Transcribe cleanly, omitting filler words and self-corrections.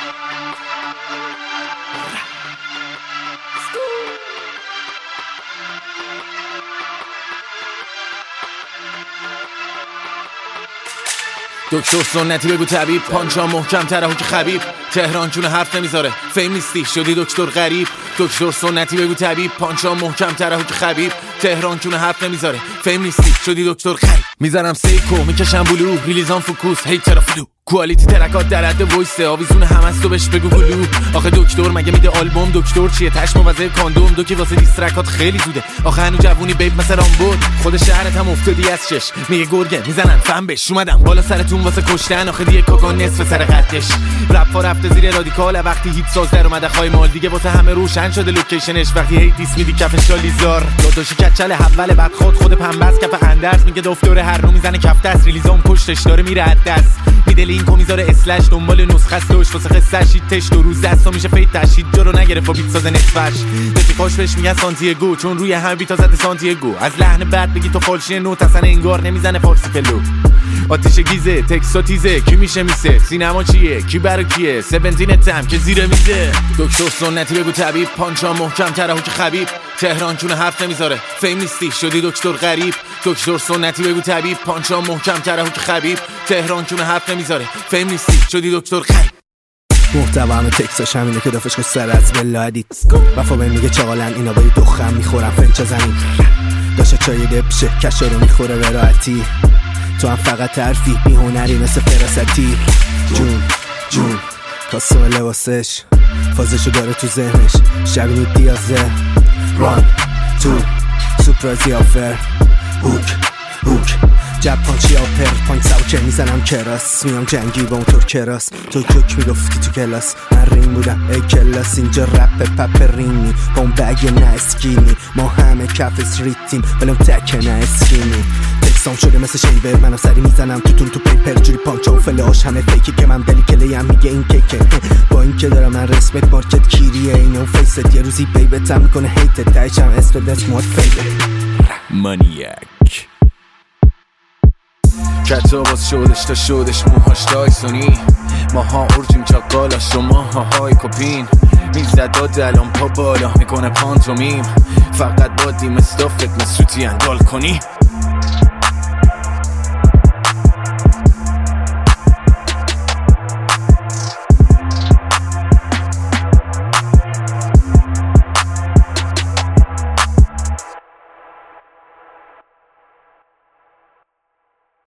دکتر سنتی بگو طبیب، پانچا محکم تره که خبیب، تهران چونه حرف نمیذاره، فیم نیستی شدی دکتر غریب. دکتر سنتی بگو طبیب، پانچا محکم تره که خبیب، تهران چونه حرف نمیذاره، فیم نیستی شدی دکتر غریب. میذارم سیکو میکشم بلو، ریلیزان فوکوس هیترا فلو، کوالیتی ترکات در حد وایسه، آویزون همستو بهش بگو گلو. آخه دکتر مگه میده آلبوم؟ دکتر چیه تش موزه کاندوم؟ دو که واسه دیسترکات خیلی زوده، آخه هنو جوونی بیب مثل رامبود. خود شهرت هم افتادی از چش، میگه گرگه میزنن فهم بش، اومدم بالا سرتون واسه کشتن، آخه دیگه کاکا نصف سر قدش. رپ رفته زیر رادیکال، وقتی هیت ساز در اومده خای مال دیگه واسه همه روشن شده لوکیشنش، وقتی هی دیس میدی کفش لیزار داداشی کچل اول بعد خود پنبس کف اندرس، میگه دکتر هر نو میزنه کف دست، ریلیزام پشتش داره میره از دست، میده لینکو میذاره اسلش، دنبال نسخه است دوش واسه قصه‌ش تش، دو روز دستا میشه فیت تشید جو رو نگرفت و بیت ساز نصفش، دفیقاش بهش میگن سانتیاگو، چون روی هم بیتا زده سانتیاگو. از لحن بعد بگی تو فالشی نوت اصلا انگار نمیزنه فارسی پلو، آتیش گیزه تکسا تیزه کی میشه میسه، سینما چیه کی برا کیه، 17 تم که زیر میزه. دکتر سنتی بگو طبیب، پانچا محکم تره که خبیب، تهران چونه حرف نمیذاره، فیم نیستی شدی دکتر غریب. دکتر سنتی بگو طبیب، پانچا محکم تره که خبیب، تهران چونه حرف نمیذاره، فیم نیستی شدی دکتر غریب. محتوا همه تکساش همینه که دافش سر از بلادید، وفا بهم میگه چاقالن اینا با یه دخم میخورم فنچا زنی، داشته چای دبشه کشا رو میخوره به راحتی، تو هم فقط حرفی بی هنری مثل فراستی. جون کاسم لباسش فازشو داره تو ذهنش، شبینی دیازه ران تو سپرازی آفر هوک جب پانچی آپر پانک ساوکه میزنم کراس، میام جنگی با اون تور کراس، تو جوک میگفتی تو کلاس، من رین بودم ای کلاس، اینجا رپ پپ رینی با اون بگ نه اسکینی، ما همه کف استریتیم ولی اون تک نه اسکینی، تکسام شده مثل شیبه، منم سری میزنم توتون تو پیپر جوری پانچا و فلاش همه فیکی که من دلی کلی هم میگه این کیکه، با این که دارم من رسمت مارکت کیریه اینو فیست، یه روزی بیبت هم میکنه هیت تایشم اسم دست مواد فیبه مانیاک کتاباز شدش موهاش دایسونی، ماها اورجیم چاکالا شماها های کپین، میزد داد الان پا بالا میکنه پانتومیم، فقط با دیم استافت مسوتی اندال کنی.